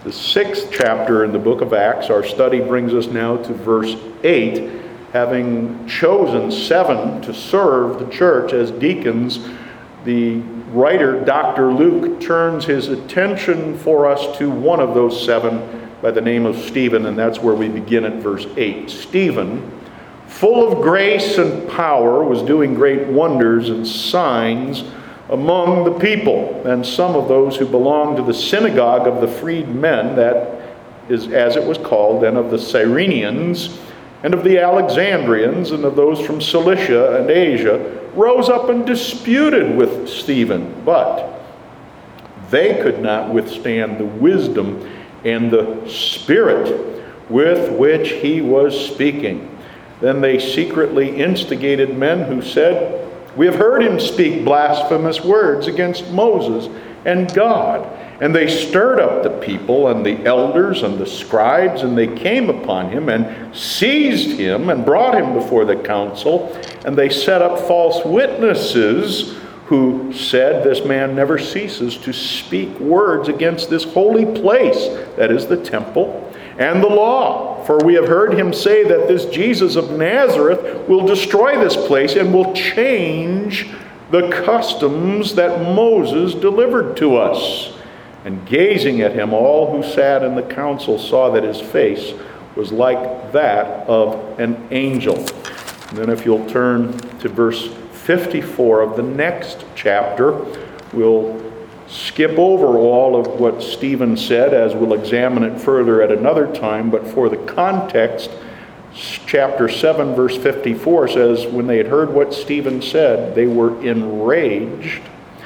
The 6th chapter in the book of Acts, our study brings us now to verse 8. Having chosen 7 to serve the church as deacons, the writer, Dr. Luke, turns his attention for us to one of those 7 by the name of Stephen, and that's where we begin at verse 8. Stephen, full of grace and power, was doing great wonders and signs among the people. And some of those who belonged to the synagogue of the freedmen, that is as it was called, and of the Cyrenians, and of the Alexandrians, and of those from Cilicia and Asia, rose up and disputed with Stephen. But they could not withstand the wisdom and the spirit with which he was speaking. Then they secretly instigated men who said, "We have heard him speak blasphemous words against Moses and God." And they stirred up the people and the elders and the scribes, and they came upon him and seized him and brought him before the council. And they set up false witnesses who said, "This man never ceases to speak words against this holy place," that is the temple, "and the law. For we have heard him say that this Jesus of Nazareth will destroy this place and will change the customs that Moses delivered to us." And gazing at him, all who sat in the council saw that his face was like that of an angel. And then if you'll turn to verse 54 of the next chapter, we'll skip over all of what Stephen said, as we'll examine it further at another time. But for the context, chapter 7, verse 54 says, when they had heard what Stephen said, they were enraged,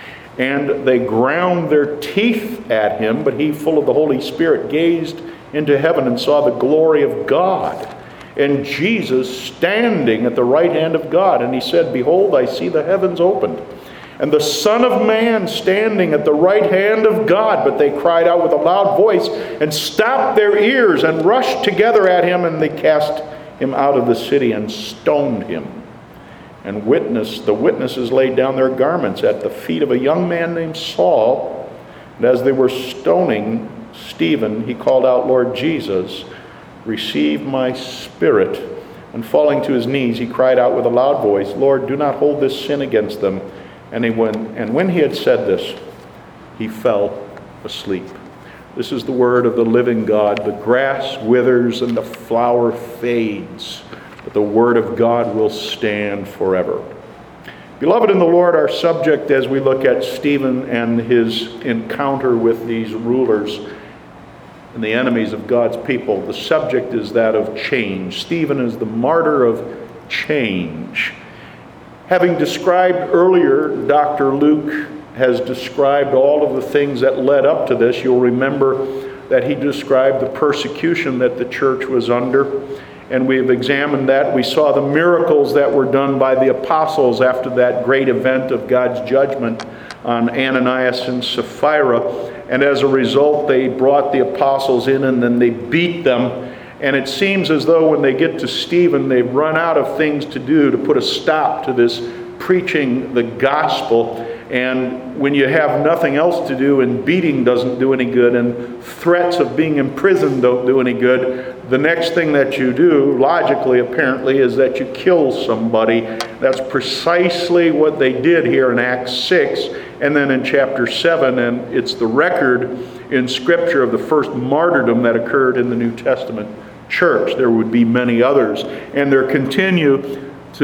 and they ground their teeth at him. But he, full of the Holy Spirit, gazed into heaven and saw the glory of God, and Jesus standing at the right hand of God. And he said, "Behold, I see the heavens opened, and the Son of Man standing at the right hand of God." But they cried out with a loud voice and stopped their ears and rushed together at him, and they cast him out of the city and stoned him. And the witnesses laid down their garments at the feet of a young man named Saul. And as they were stoning Stephen, he called out, "Lord Jesus, receive my spirit." And falling to his knees, he cried out with a loud voice, "Lord, do not hold this sin against them." And when he had said this, he fell asleep. This is the word of the living God. The grass withers and the flower fades, but the word of God will stand forever. Beloved in the Lord, our subject as we look at Stephen and his encounter with these rulers and the enemies of God's people, the subject is that of change. Stephen is the martyr of change. Having described earlier, Dr. Luke has described all of the things that led up to this. You'll remember that he described the persecution that the church was under, and we have examined that. We saw the miracles that were done by the apostles after that great event of God's judgment on Ananias and Sapphira, and as a result they brought the apostles in and then they beat them. And it seems as though when they get to Stephen, they've run out of things to do to put a stop to this preaching the gospel. And when you have nothing else to do, and beating doesn't do any good, and threats of being imprisoned don't do any good, the next thing that you do, logically apparently, is that you kill somebody. That's precisely what they did here in Acts 6 and then in chapter 7. And it's the record in Scripture of the first martyrdom that occurred in the New Testament church. There would be many others, and there continues to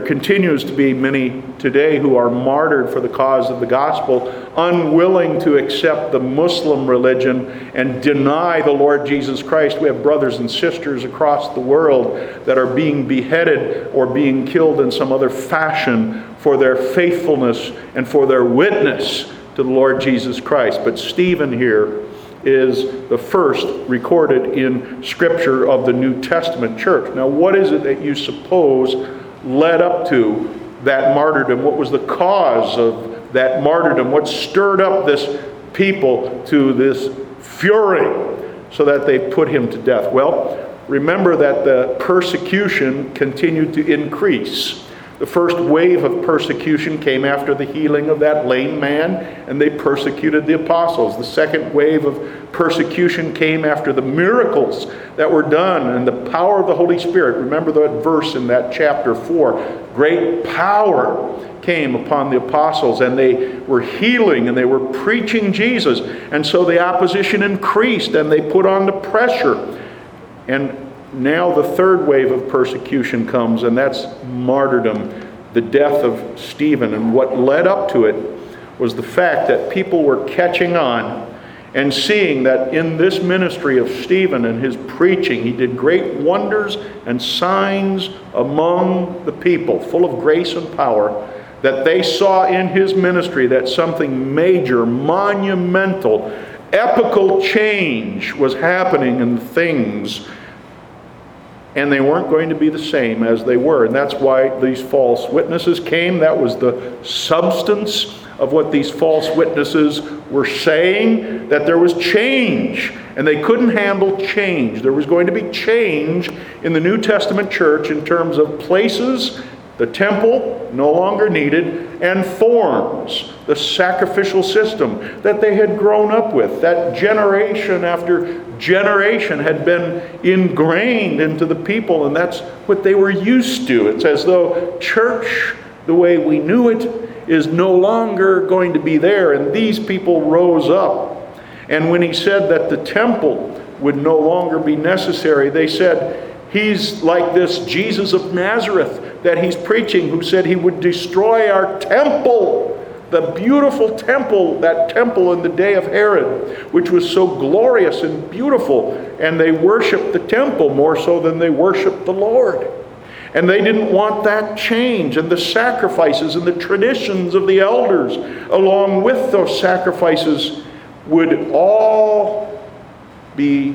be many today who are martyred for the cause of the gospel, unwilling to accept the Muslim religion and deny the Lord Jesus Christ. We have brothers and sisters across the world that are being beheaded or being killed in some other fashion for their faithfulness and for their witness to the Lord Jesus Christ. But Stephen here is the first recorded in Scripture of the New Testament church. Now, what is it that you suppose led up to that martyrdom? What was the cause of that martyrdom? What stirred up this people to this fury so that they put him to death? Well, remember that the persecution continued to increase. The first wave of persecution came after the healing of that lame man, and they persecuted the apostles. The second wave of persecution came after the miracles that were done and the power of the Holy Spirit. Remember that verse in that chapter 4. Great power came upon the apostles, and they were healing and they were preaching Jesus. And so the opposition increased and they put on the pressure. And now the third wave of persecution comes, and that's martyrdom, the death of Stephen. And what led up to it was the fact that people were catching on and seeing that in this ministry of Stephen and his preaching, he did great wonders and signs among the people, full of grace and power, that they saw in his ministry that something major, monumental, epical change was happening in things. And they weren't going to be the same as they were. And that's why these false witnesses came. That was the substance of what these false witnesses were saying, that there was change. And they couldn't handle change. There was going to be change in the New Testament church in terms of places, the temple, no longer needed, and forms, the sacrificial system that they had grown up with, that generation after generation had been ingrained into the people, and that's what they were used to. It's as though church, the way we knew it, is no longer going to be there. And these people rose up. And when he said that the temple would no longer be necessary, they said, he's like this Jesus of Nazareth that he's preaching, who said he would destroy our temple. The beautiful temple, that temple in the day of Herod, which was so glorious and beautiful. And they worshiped the temple more so than they worshiped the Lord. And they didn't want that change. And the sacrifices and the traditions of the elders, along with those sacrifices, would all be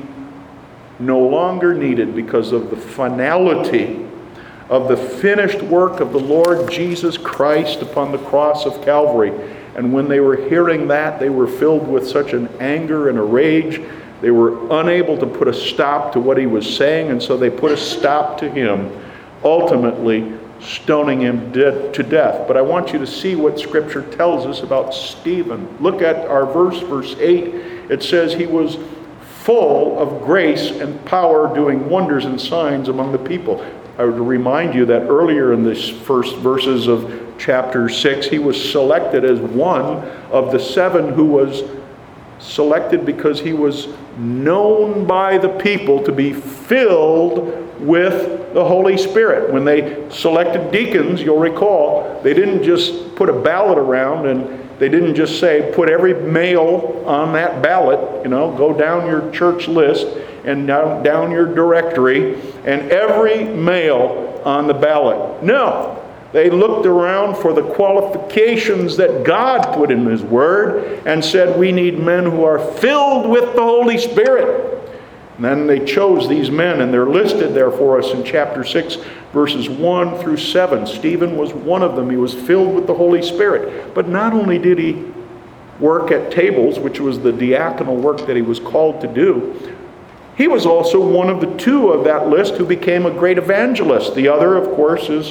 no longer needed because of the finality of the finished work of the Lord Jesus Christ upon the cross of Calvary. And when they were hearing that, they were filled with such an anger and a rage, they were unable to put a stop to what he was saying, and so they put a stop to him, ultimately stoning him to death. But I want you to see what Scripture tells us about Stephen. Look at our verse 8. It says he was full of grace and power, doing wonders and signs among the people. I would remind you that earlier in the first verses of chapter 6, he was selected as one of the 7 who was selected because he was known by the people to be filled with the Holy Spirit. When they selected deacons, you'll recall, they didn't just put a ballot around, and they didn't just say, put every male on that ballot, go down your church list and down your directory, and every male on the ballot. No, they looked around for the qualifications that God put in His Word and said, we need men who are filled with the Holy Spirit. And then they chose these men, and they're listed there for us in chapter 6, verses 1 through 7. Stephen was one of them. He was filled with the Holy Spirit. But not only did he work at tables, which was the diaconal work that he was called to do, he was also one of the 2 of that list who became a great evangelist. The other, of course, is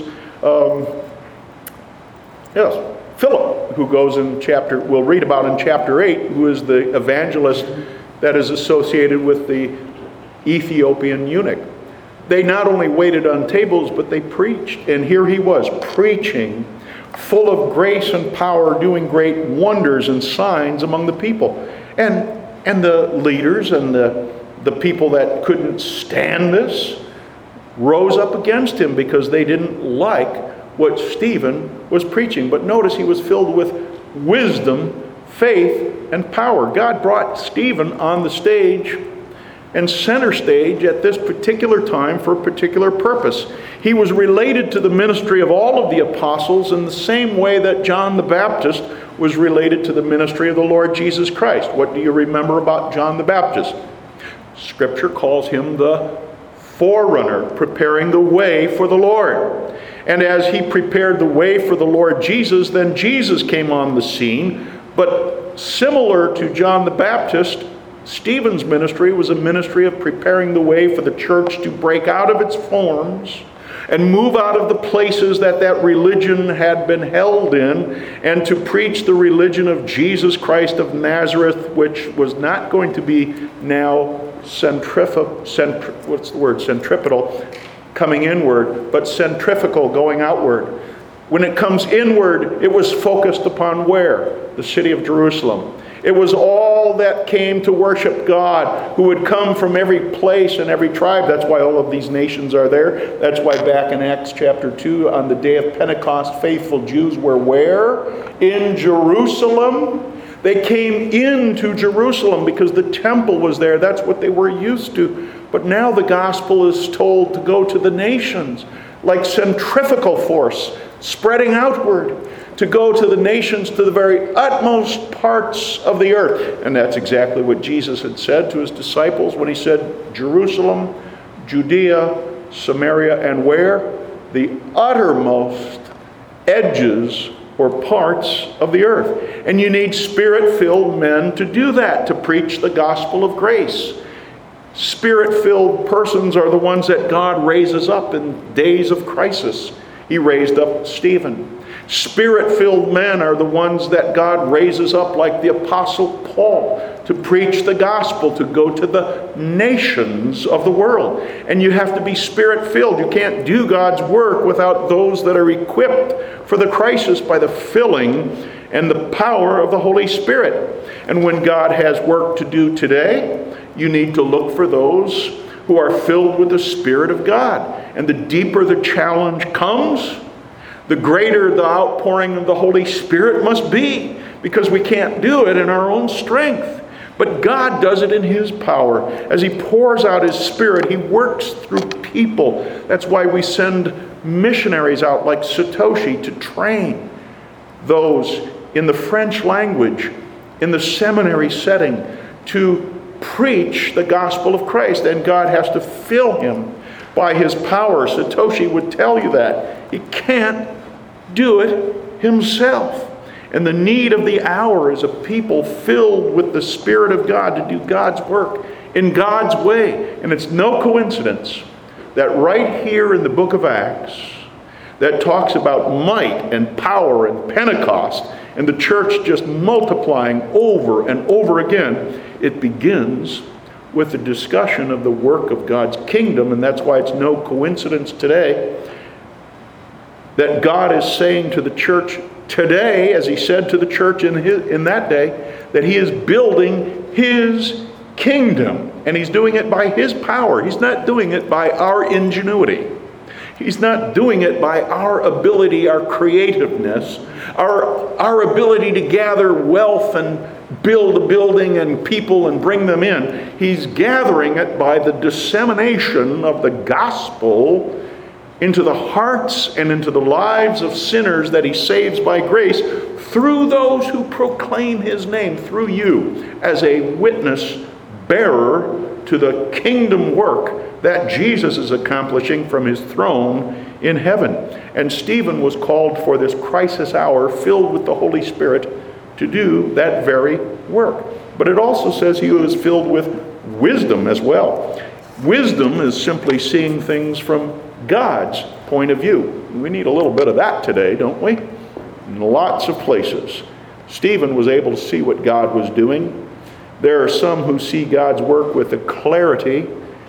Philip, who goes in we'll read about in chapter 8, who is the evangelist that is associated with the Ethiopian eunuch. They not only waited on tables, but they preached. And here he was, preaching, full of grace and power, doing great wonders and signs among the people. And the leaders and the people that couldn't stand this rose up against him because they didn't like what Stephen was preaching. But notice he was filled with wisdom, faith, and power. God brought Stephen on the stage and center stage at this particular time for a particular purpose. He was related to the ministry of all of the apostles in the same way that John the Baptist was related to the ministry of the Lord Jesus Christ. What do you remember about John the Baptist? Scripture calls him the forerunner, preparing the way for the Lord. And as he prepared the way for the Lord Jesus, then Jesus came on the scene. But similar to John the Baptist, Stephen's ministry was a ministry of preparing the way for the church to break out of its forms and move out of the places that religion had been held in, and to preach the religion of Jesus Christ of Nazareth, which was not going to be now centripetal, coming inward, but centrifugal, going outward. When it comes inward, it was focused upon where? The city of Jerusalem. It was all that came to worship God, who would come from every place and every tribe. That's why all of these nations are there. That's why back in Acts chapter 2, on the day of Pentecost, faithful Jews were where? In Jerusalem. They came into Jerusalem because the temple was there. That's what they were used to. But now the gospel is told to go to the nations, like centrifugal force, spreading outward, to go to the nations, to the very utmost parts of the earth. And that's exactly what Jesus had said to his disciples when he said, Jerusalem, Judea, Samaria, and where? The uttermost edges or parts of the earth. And you need Spirit-filled men to do that, to preach the gospel of grace. Spirit-filled persons are the ones that God raises up in days of crisis. He raised up Stephen. Spirit-filled men are the ones that God raises up, like the Apostle Paul, to preach the gospel, to go to the nations of the world. And you have to be Spirit-filled. You can't do God's work without those that are equipped for the crisis by the filling and the power of the Holy Spirit. And when God has work to do today, you need to look for those who are filled with the Spirit of God. And the deeper the challenge comes, the greater the outpouring of the Holy Spirit must be, because we can't do it in our own strength. But God does it in His power. As He pours out His Spirit, He works through people. That's why we send missionaries out like Satoshi to train those in the French language, in the seminary setting, to preach the gospel of Christ. And God has to fill him by His power. Satoshi would tell you that. He can't do it himself. And the need of the hour is a people filled with the Spirit of God to do God's work in God's way. And it's no coincidence that right here in the book of Acts, that talks about might and power and Pentecost, and the church just multiplying over and over again, it begins with the discussion of the work of God's kingdom. And that's why it's no coincidence today that God is saying to the church today, as He said to the church in that day, that He is building His kingdom. And He's doing it by His power. He's not doing it by our ingenuity. He's not doing it by our ability, our creativeness, our ability to gather wealth and build a building and people and bring them in. He's gathering it by the dissemination of the gospel into the hearts and into the lives of sinners that He saves by grace through those who proclaim His name, through you as a witness bearer to the kingdom work that Jesus is accomplishing from His throne in heaven. And Stephen was called for this crisis hour, filled with the Holy Spirit, to do that very work. But it also says he was filled with wisdom as well. Wisdom is simply seeing things from God's point of view. We need a little bit of that today, don't we? In lots of places. Stephen was able to see what God was doing. There are some who see God's work with a clarity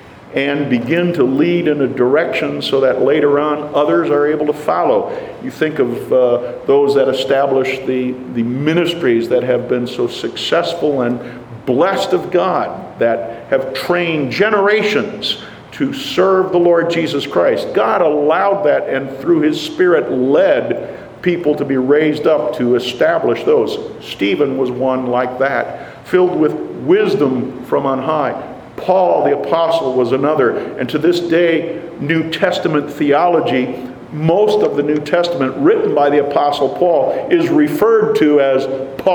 and begin to lead in a direction so that later on others are able to follow. You think of those that established the ministries that have been so successful and blessed of God, that have trained generations to serve the Lord Jesus Christ. God allowed that, and through His Spirit led people to be raised up to establish those. Stephen was one like that, filled with wisdom from on high. Paul the Apostle was another. And to this day, New Testament theology, most of the New Testament written by the Apostle Paul, is referred to as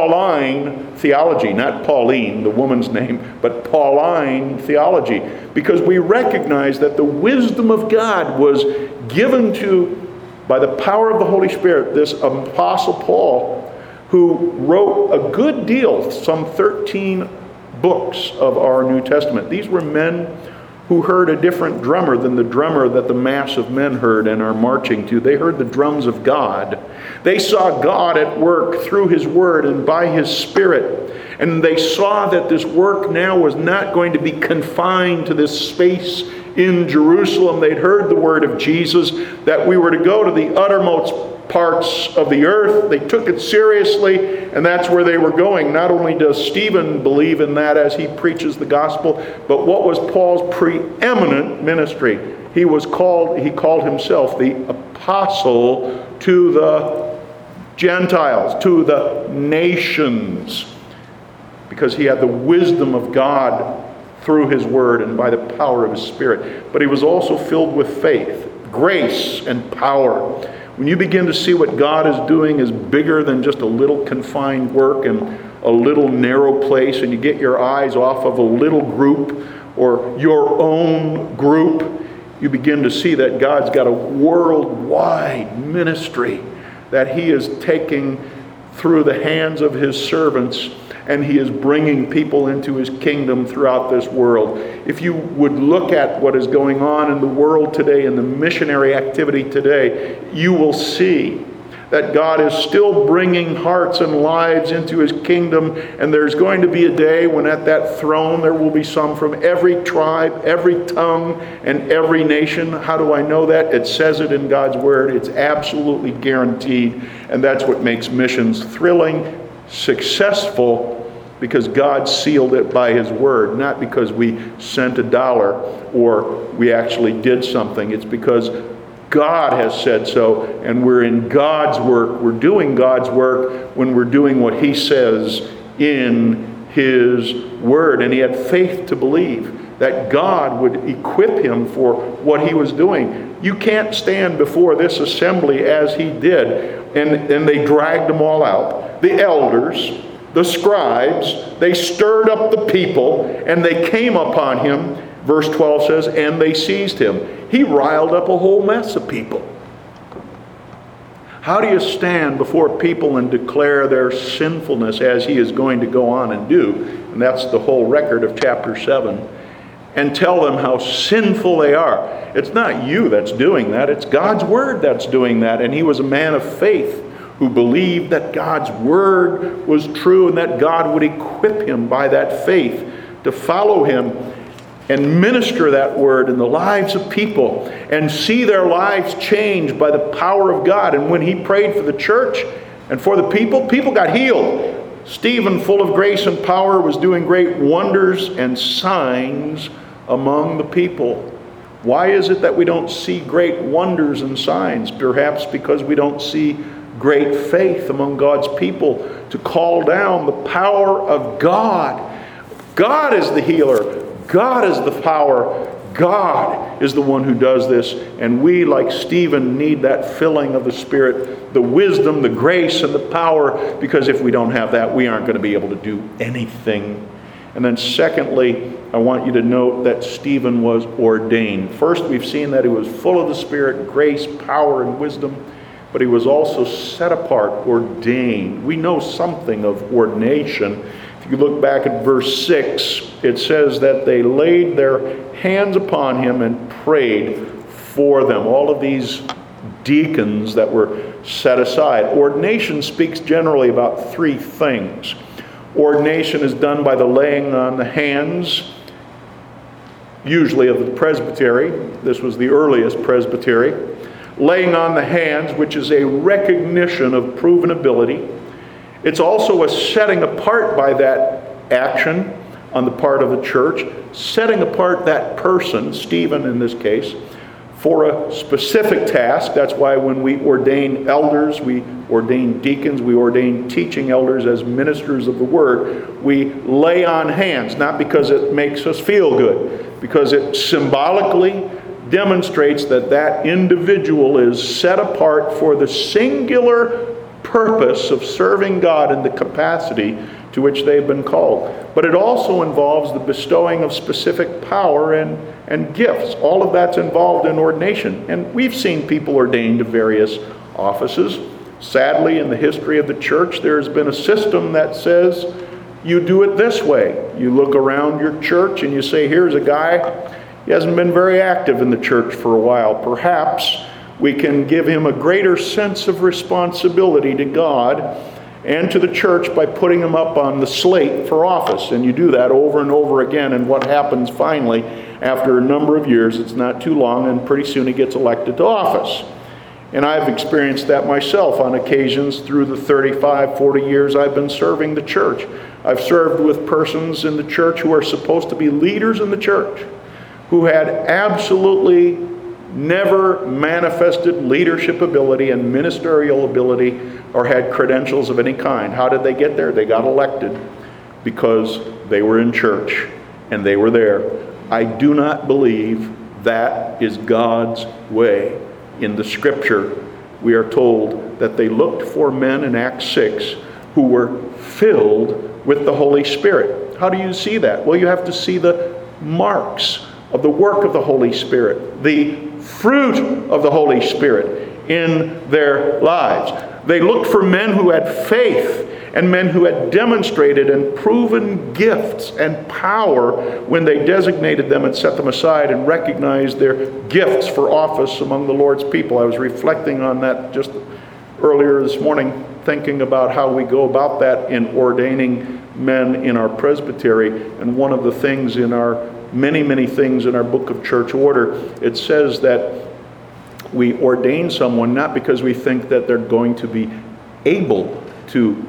Pauline theology. Not Pauline, the woman's name, but Pauline theology. Because we recognize that the wisdom of God was given to, by the power of the Holy Spirit, this Apostle Paul, who wrote a good deal, some 13 books of our New Testament. These were men who heard a different drummer than the drummer that the mass of men heard and are marching to. They heard the drums of God. They saw God at work through His Word and by His Spirit. And they saw that this work now was not going to be confined to this space in Jerusalem. They'd heard the word of Jesus, that we were to go to the uttermost parts of the earth. They took it seriously, and that's where they were going. Not only does Stephen believe in that as he preaches the gospel, but what was Paul's preeminent ministry? He called himself the apostle to the Gentiles, to the nations, because he had the wisdom of God through His Word and by the power of His Spirit. But he was also filled with faith, grace, and power. When you begin to see what God is doing is bigger than just a little confined work and a little narrow place, and you get your eyes off of a little group or your own group, you begin to see that God's got a worldwide ministry that He is taking through the hands of His servants, and He is bringing people into His kingdom throughout this world. If you would look at what is going on in the world today, in the missionary activity today, you will see that God is still bringing hearts and lives into His kingdom, and there's going to be a day when at that throne there will be some from every tribe, every tongue, and every nation. How do I know that? It says it in God's Word. It's absolutely guaranteed, and that's what makes missions thrilling, successful, because God sealed it by His Word, not because we sent $1 or we actually did something. It's because God has said so, and we're in God's work. We're doing God's work when we're doing what He says in His Word. And he had faith to believe that God would equip him for what he was doing. You can't stand before this assembly as he did. And they dragged them all out. The elders, the scribes, they stirred up the people, and they came upon him. Verse 12 says, and they seized him. He riled up a whole mess of people. How do you stand before people and declare their sinfulness as he is going to go on and do? And that's the whole record of chapter 7. And tell them how sinful they are. It's not you that's doing that. It's God's word that's doing that. And he was a man of faith who believed that God's word was true and that God would equip him by that faith to follow him and minister that word in the lives of people and see their lives changed by the power of God. And when he prayed for the church and for the people, people got healed. Stephen, full of grace and power, was doing great wonders and signs among the people. Why is it that we don't see great wonders and signs? Perhaps because we don't see great faith among God's people to call down the power of God. God is the healer. God is the power. God is the one who does this. And we, like Stephen, need that filling of the Spirit, the wisdom, the grace, and the power, because if we don't have that, we aren't going to be able to do anything. And then secondly, I want you to note that Stephen was ordained. First, we've seen that he was full of the Spirit, grace, power, and wisdom, but he was also set apart, ordained. We know something of ordination. If you look back at verse 6, it says that they laid their hands upon him and prayed for them. All of these deacons that were set aside. Ordination speaks generally about three things. Ordination is done by the laying on the hands, usually of the presbytery. This was the earliest presbytery. Laying on the hands, which is a recognition of proven ability. It's also a setting apart by that action on the part of the church, setting apart that person, Stephen in this case, for a specific task. That's why when we ordain elders, we ordain deacons, we ordain teaching elders as ministers of the word, we lay on hands, not because it makes us feel good, because it symbolically demonstrates that that individual is set apart for the singular purpose of serving God in the capacity to which they've been called. But it also involves the bestowing of specific power and gifts. All of that's involved in ordination. And we've seen people ordained to various offices. Sadly, in the history of the church, there's been a system that says you do it this way. You look around your church and you say, here's a guy, He hasn't been very active in the church for a while. Perhaps we can give him a greater sense of responsibility to God and to the church by putting him up on the slate for office. And you do that over and over again, and what happens finally, after a number of years, it's not too long, and pretty soon he gets elected to office. And I've experienced that myself on occasions through the 35, 40 years I've been serving the church. I've served with persons in the church who are supposed to be leaders in the church, who had absolutely never manifested leadership ability and ministerial ability or had credentials of any kind. How did they get there? They got elected because they were in church and they were there. I do not believe that is God's way. In the scripture, we are told that they looked for men in Acts 6 who were filled with the Holy Spirit. How do you see that? Well, you have to see the marks of the work of the Holy Spirit, the fruit of the Holy Spirit in their lives. They looked for men who had faith and men who had demonstrated and proven gifts and power when they designated them and set them aside and recognized their gifts for office among the Lord's people. I was reflecting on that just earlier this morning, thinking about how we go about that in ordaining men in our presbytery. And one of the things in our many things in our book of church order, it says that we ordain someone not because we think that they're going to be able to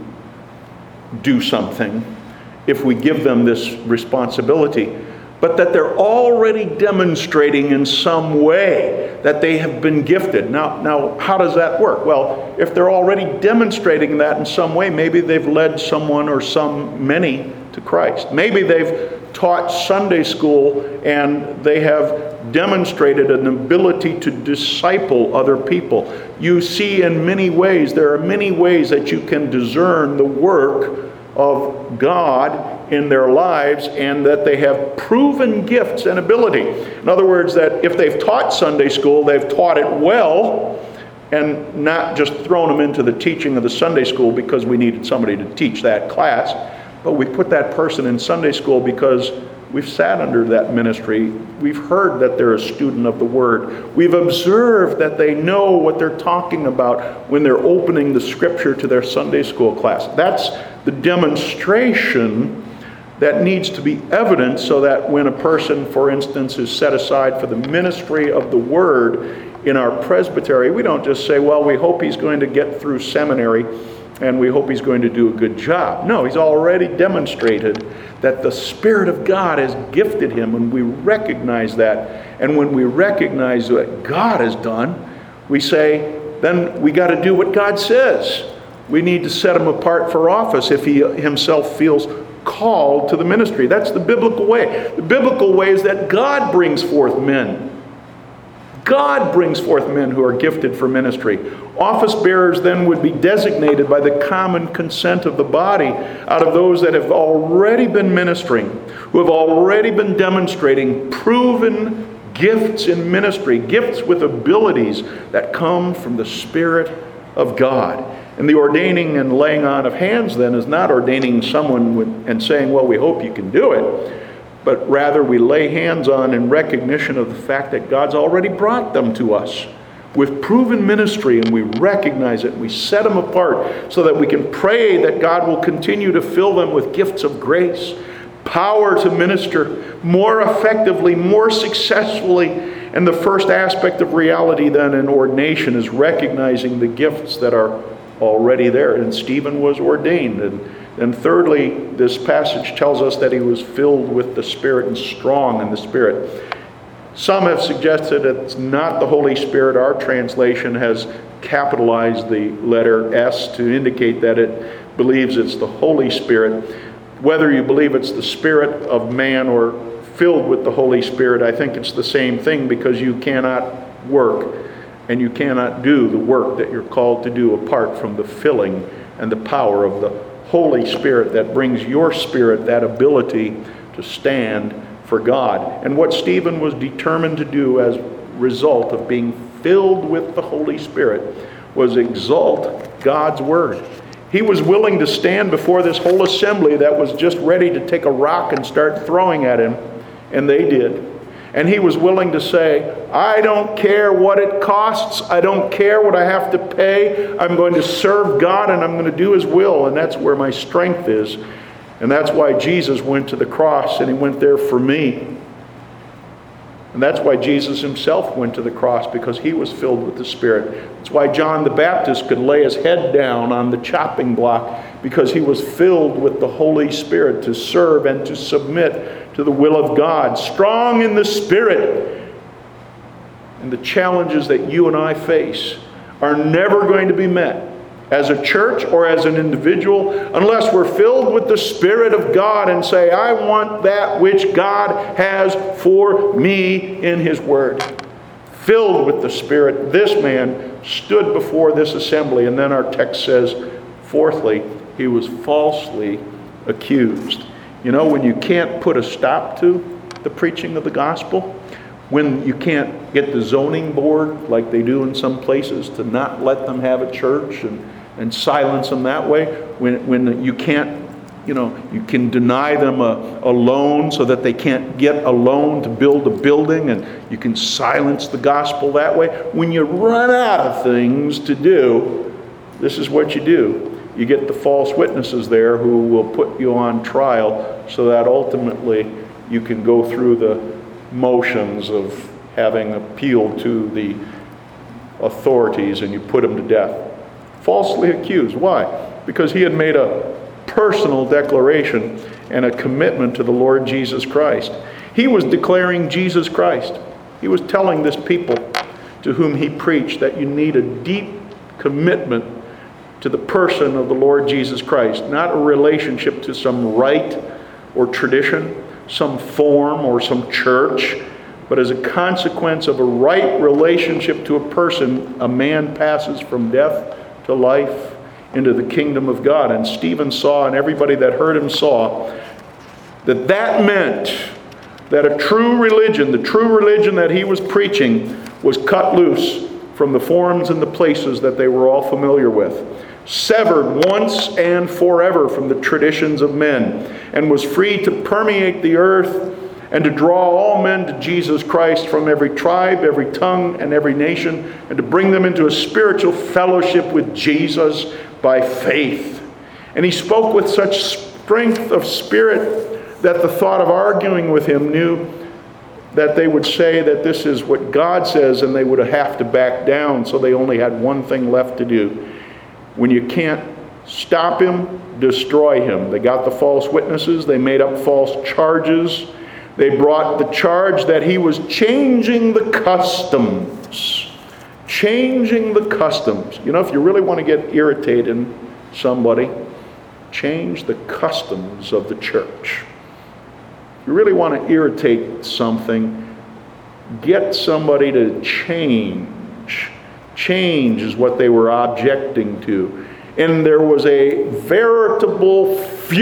do something if we give them this responsibility, but that they're already demonstrating in some way that they have been gifted. Now, how does that work? Well, if they're already demonstrating that in some way, maybe they've led someone or many to Christ. Maybe they've taught Sunday school and they have demonstrated an ability to disciple other people. You see in many ways, there are many ways that you can discern the work of God in their lives and that they have proven gifts and ability. In other words, that if they've taught Sunday school, they've taught it well and not just thrown them into the teaching of the Sunday school because we needed somebody to teach that class, but we put that person in Sunday school because we've sat under that ministry. We've heard that they're a student of the Word. We've observed that they know what they're talking about when they're opening the Scripture to their Sunday school class. That's the demonstration that needs to be evident so that when a person, for instance, is set aside for the ministry of the Word in our presbytery, we don't just say, well, we hope he's going to get through seminary and we hope he's going to do a good job. No, he's already demonstrated that the Spirit of God has gifted him, and we recognize that. And when we recognize what God has done, we say, then we got to do what God says. We need to set him apart for office if he himself feels called to the ministry. That's the biblical way. The biblical way is that God brings forth men. God brings forth men who are gifted for ministry. Office bearers then would be designated by the common consent of the body out of those that have already been ministering, who have already been demonstrating proven gifts in ministry, gifts with abilities that come from the Spirit of God. And the ordaining and laying on of hands then is not ordaining someone and saying, well, we hope you can do it. But rather we lay hands on in recognition of the fact that God's already brought them to us with proven ministry, and we recognize it. We set them apart so that we can pray that God will continue to fill them with gifts of grace, power to minister more effectively, more successfully. And the first aspect of reality then in ordination is recognizing the gifts that are already there. And Stephen was ordained. And thirdly, this passage tells us that he was filled with the Spirit and strong in the Spirit. Some have suggested it's not the Holy Spirit. Our translation has capitalized the letter S to indicate that it believes it's the Holy Spirit. Whether you believe it's the Spirit of man or filled with the Holy Spirit, I think it's the same thing, because you cannot work and you cannot do the work that you're called to do apart from the filling and the power of the Holy Spirit that brings your spirit that ability to stand for God. And what Stephen was determined to do as a result of being filled with the Holy Spirit was exalt God's Word. He was willing to stand before this whole assembly that was just ready to take a rock and start throwing at him, and they did. And he was willing to say, I don't care what it costs. I don't care what I have to pay. I'm going to serve God and I'm going to do His will. And that's where my strength is. And that's why Jesus went to the cross, and He went there for me. And that's why Jesus Himself went to the cross, because He was filled with the Spirit. That's why John the Baptist could lay his head down on the chopping block, because he was filled with the Holy Spirit to serve and to submit to the will of God. Strong in the Spirit. And the challenges that you and I face are never going to be met as a church or as an individual unless we're filled with the Spirit of God and say, I want that which God has for me in His Word. Filled with the Spirit, this man stood before this assembly. And then our text says, fourthly, he was falsely accused. You know, when you can't put a stop to the preaching of the gospel, when you can't get the zoning board, like they do in some places, to not let them have a church and silence them that way, when you can't, you can deny them a loan so that they can't get a loan to build a building, and you can silence the gospel that way. When you run out of things to do, this is what you do. You get the false witnesses there who will put you on trial so that ultimately you can go through the motions of having appealed to the authorities, and you put him to death. Falsely accused. Why? Because he had made a personal declaration and a commitment to the Lord Jesus Christ. He was declaring Jesus Christ. He was telling this people to whom he preached that you need a deep commitment to the person of the Lord Jesus Christ, not a relationship to some rite or tradition, some form or some church, but as a consequence of a right relationship to a person, a man passes from death to life into the kingdom of God. And Stephen saw, and everybody that heard him saw, that meant that a true religion, the true religion that he was preaching, was cut loose from the forms and the places that they were all familiar with, severed once and forever from the traditions of men, and was free to permeate the earth and to draw all men to Jesus Christ from every tribe, every tongue, and every nation, and to bring them into a spiritual fellowship with Jesus by faith. And he spoke with such strength of spirit that the thought of arguing with him knew that they would say that this is what God says, and they would have to back down, so they only had one thing left to do. When you can't stop him, destroy him. They got the false witnesses. They made up false charges. They brought the charge that he was changing the customs. Changing the customs. You know, if you really want to get irritating somebody, change the customs of the church. If you really want to irritate something, get somebody to change. Change is what they were objecting to. And there was a veritable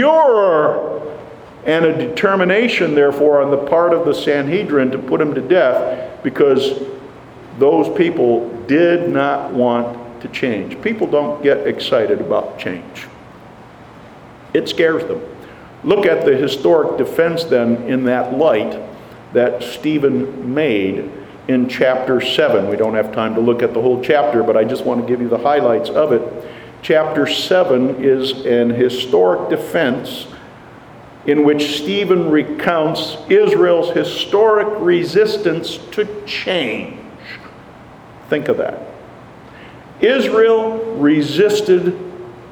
furor and a determination, therefore, on the part of the Sanhedrin to put him to death, because those people did not want to change. People don't get excited about change. It scares them. Look at the historic defense then in that light that Stephen made in chapter 7. We don't have time to look at the whole chapter, but I just want to give you the highlights of it. Chapter 7 is an historic defense in which Stephen recounts Israel's historic resistance to change. Think of that. Israel resisted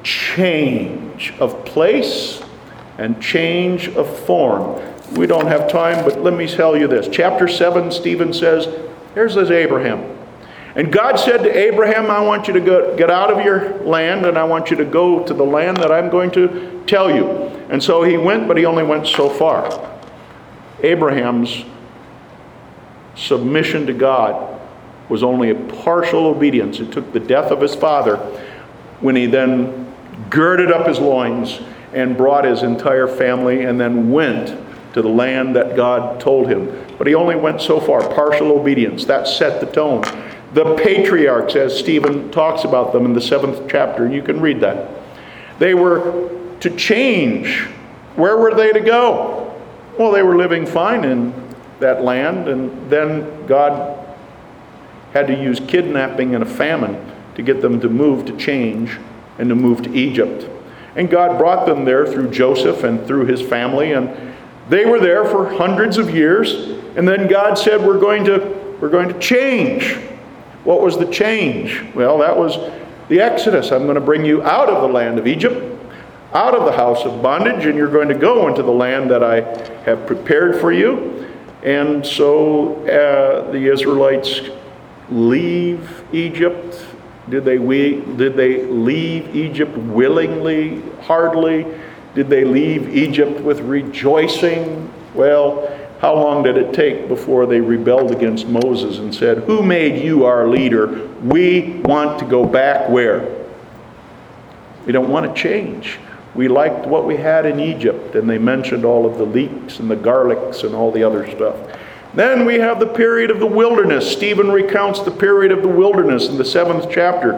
change of place and change of form. We don't have time, but let me tell you this. Chapter 7, Stephen says, here's Abraham. And God said to Abraham, I want you to get out of your land, and I want you to go to the land that I'm going to tell you. And so he went, but he only went so far. Abraham's submission to God was only a partial obedience. It took the death of his father when he then girded up his loins and brought his entire family and then went to the land that God told him. But he only went so far, partial obedience. That set the tone. The patriarchs, as Stephen talks about them in the 7th chapter, you can read that. They were to change. Where were they to go? Well, they were living fine in that land, and then God had to use kidnapping and a famine to get them to move, to change, and to move to Egypt. And God brought them there through Joseph and through his family, and they were there for hundreds of years. And then God said, we're going to change. What was the change? Well, that was the Exodus. I'm going to bring you out of the land of Egypt, out of the house of bondage, and you're going to go into the land that I have prepared for you. And so the Israelites leave Egypt. Did they leave Egypt willingly, hardly? Did they leave Egypt with rejoicing? Well, how long did it take before they rebelled against Moses and said, who made you our leader? We want to go back where? We don't want to change. We liked what we had in Egypt. And they mentioned all of the leeks and the garlics and all the other stuff. Then we have the period of the wilderness. Stephen recounts the period of the wilderness in the 7th chapter.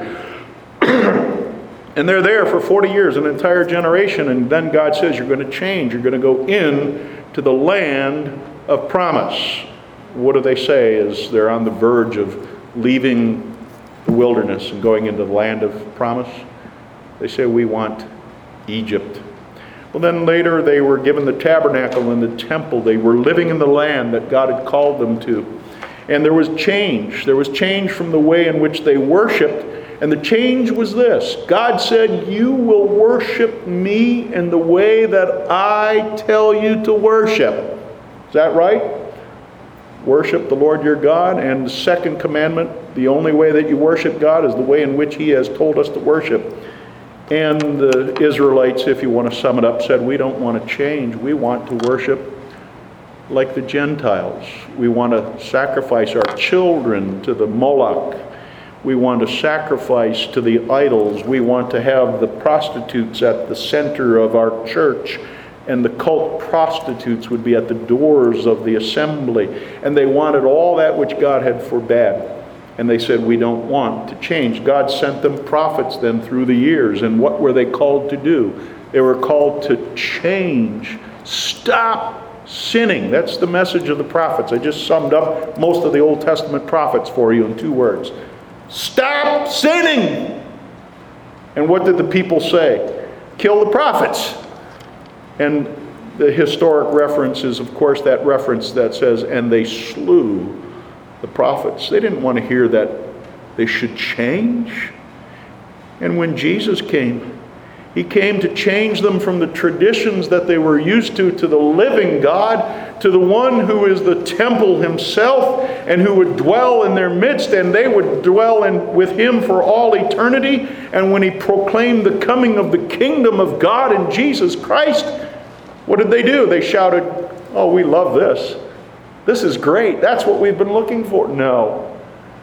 And they're there for 40 years, an entire generation. And then God says, you're going to change. You're going to go in to the land of promise. What do they say as they're on the verge of leaving the wilderness and going into the land of promise? They say, we want Egypt. Well, then later they were given the tabernacle and the temple. They were living in the land that God had called them to. And there was change. There was change from the way in which they worshiped. And the change was this. God said, you will worship me in the way that I tell you to worship. Is that right? Worship the Lord your God. And the second commandment, the only way that you worship God is the way in which he has told us to worship. And the Israelites, if you want to sum it up, said, we don't want to change. We want to worship like the Gentiles. We want to sacrifice our children to the Moloch. We want to sacrifice to the idols. We want to have the prostitutes at the center of our church. And the cult prostitutes would be at the doors of the assembly. And they wanted all that which God had forbade. And they said, we don't want to change. God sent them prophets then through the years. And what were they called to do? They were called to change. Stop sinning. That's the message of the prophets. I just summed up most of the Old Testament prophets for you in 2 words. Stop sinning! And what did the people say? Kill the prophets. And the historic reference is, of course, that reference that says, and they slew the prophets. They didn't want to hear that they should change. And when Jesus came, he came to change them from the traditions that they were used to the living God, to the one who is the temple himself and who would dwell in their midst, and they would dwell with him for all eternity. And when he proclaimed the coming of the kingdom of God in Jesus Christ, what did they do? They shouted, oh, we love this. This is great. That's what we've been looking for. No.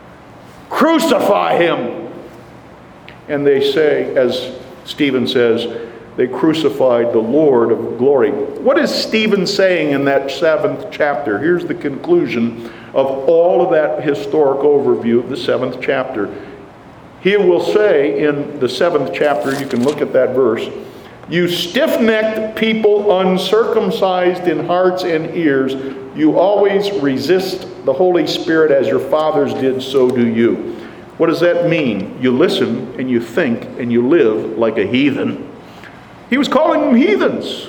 Crucify him. And they say, as Stephen says, they crucified the Lord of glory. What is Stephen saying in that 7th chapter? Here's the conclusion of all of that historic overview of the 7th chapter. He will say in the 7th chapter, you can look at that verse, you stiff-necked people, uncircumcised in hearts and ears, you always resist the Holy Spirit as your fathers did, so do you. What does that mean? You listen and you think and you live like a heathen. He was calling them heathens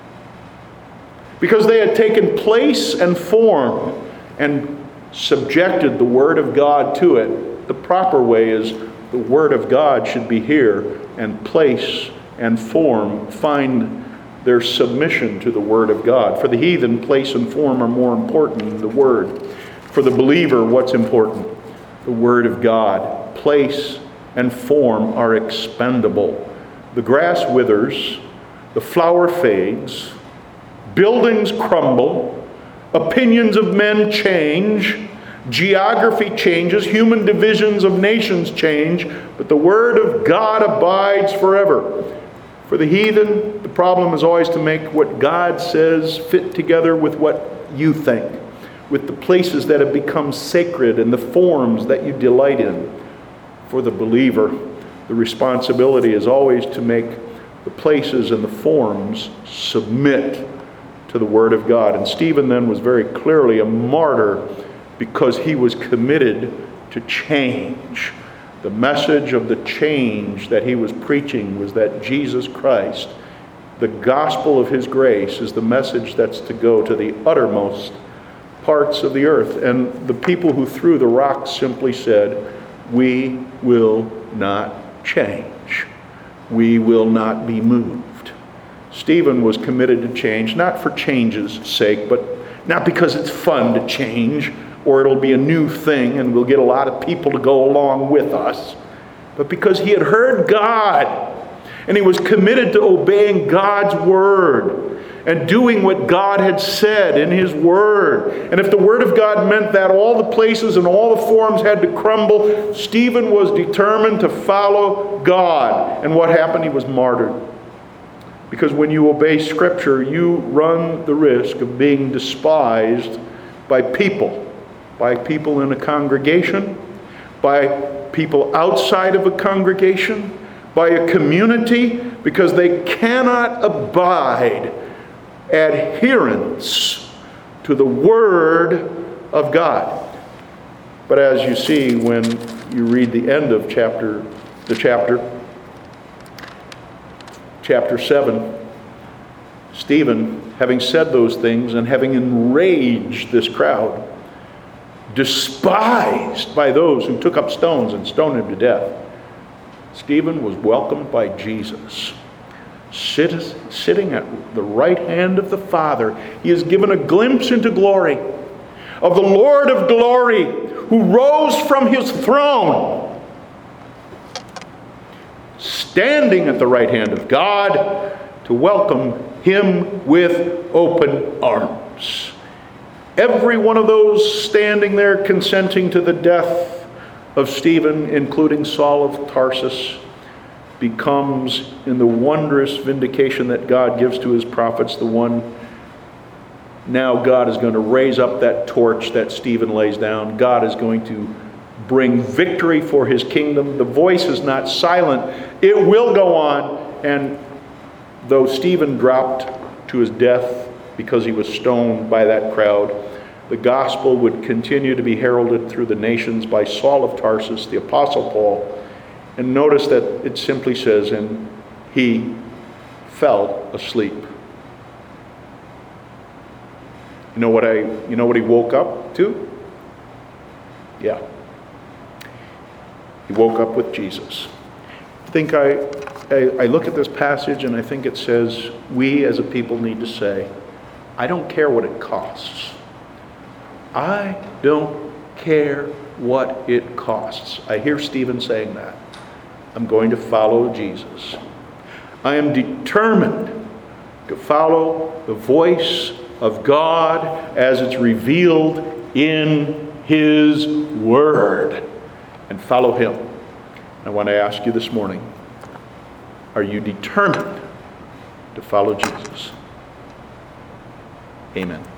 because they had taken place and form and subjected the Word of God to it. The proper way is the Word of God should be here, and place and form find their submission to the Word of God. For the heathen, place and form are more important than the Word. For the believer, what's important? The Word of God. Place and form are expendable. The grass withers, the flower fades, buildings crumble, opinions of men change, geography changes, human divisions of nations change, but the Word of God abides forever. For the heathen, the problem is always to make what God says fit together with what you think, with the places that have become sacred and the forms that you delight in. For the believer, the responsibility is always to make the places and the forms submit to the Word of God. And Stephen then was very clearly a martyr because he was committed to change. The message of the change that he was preaching was that Jesus Christ, the gospel of his grace, is the message that's to go to the uttermost parts of the earth. And the people who threw the rocks simply said, "We will not change. We will not be moved." Stephen was committed to change, not for change's sake, but not because it's fun to change, or it'll be a new thing and we'll get a lot of people to go along with us, but because he had heard God and he was committed to obeying God's word and doing what God had said in his word. And if the word of God meant that all the places and all the forms had to crumble, Stephen was determined to follow God. And what happened? He was martyred. Because when you obey Scripture, you run the risk of being despised by people in a congregation, by people outside of a congregation, by a community, because they cannot abide adherence to the Word of God. But as you see when you read the end of chapter 7, Stephen, having said those things and having enraged this crowd, despised by those who took up stones and stoned him to death, Stephen was welcomed by Jesus, sitting at the right hand of the Father. He is given a glimpse into glory of the Lord of glory, who rose from his throne, standing at the right hand of God to welcome him with open arms. Every one of those standing there consenting to the death of Stephen, including Saul of Tarsus, becomes, in the wondrous vindication that God gives to his prophets, the one now God is going to raise up that torch that Stephen lays down. God is going to bring victory for his kingdom. The voice is not silent. It will go on. And though Stephen dropped to his death because he was stoned by that crowd, the gospel would continue to be heralded through the nations by Saul of Tarsus, the Apostle Paul. And notice that it simply says, and he fell asleep. You know what he woke up to? Yeah. He woke up with Jesus. I look at this passage and I think it says we as a people need to say, I don't care what it costs. I don't care what it costs. I hear Stephen saying that. I'm going to follow Jesus. I am determined to follow the voice of God as it's revealed in his word and follow him. I want to ask you this morning, are you determined to follow Jesus? Amen.